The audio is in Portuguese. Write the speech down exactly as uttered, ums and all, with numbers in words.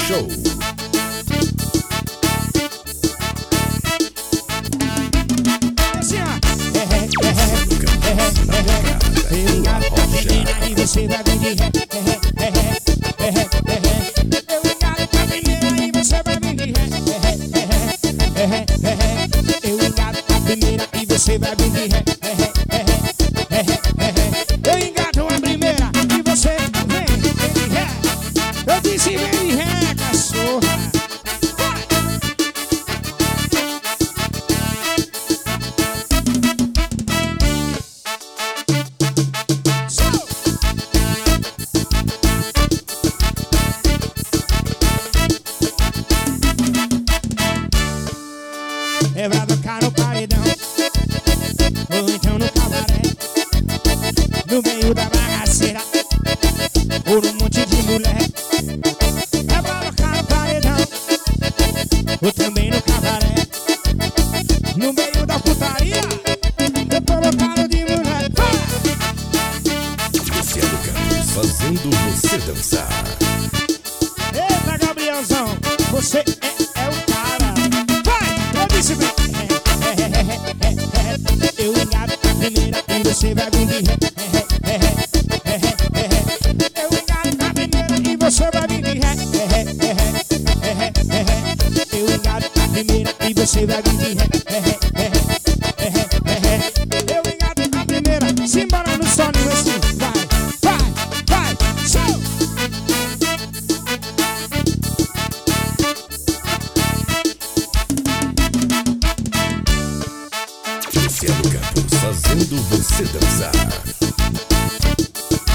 Show. Assim, ó. É, é, é, é, é, é. Eu engado pra primeira e você vai vir de ré. É, é, é, é, é, é. Eu engado pra primeira e você vai vir de ré. É, é, é, é. Eu engado pra primeira e você vai vir de ré. É, é, é, é. Eu engado a primeira e você vem de ré. Eu disse vem de ré, cachorra. É pra tocar no paredão, ou então no cabaré, no meio da bagaceira, ou num monte de mulher. É pra tocar no paredão, ou também no cabaré, no meio da putaria, eu tô loucado de mulher. Luciano Campos fazendo você dançar. Eita, Gabrielzão, você é, é o cara. Vai, eu disse bem. É, é, é, é, é. Eu engado a primeira e você vai vir de ré. É, é, é, é, é. Eu engado a primeira e você vai vir de ré. É, é, é, é, é. Eu engado a primeira e você vai vir de ré. É, é, é, é, é. Eu engado a primeira, simbora no sono assim. Vai, vai, vai, show! Luciano Campos fazendo você dançar.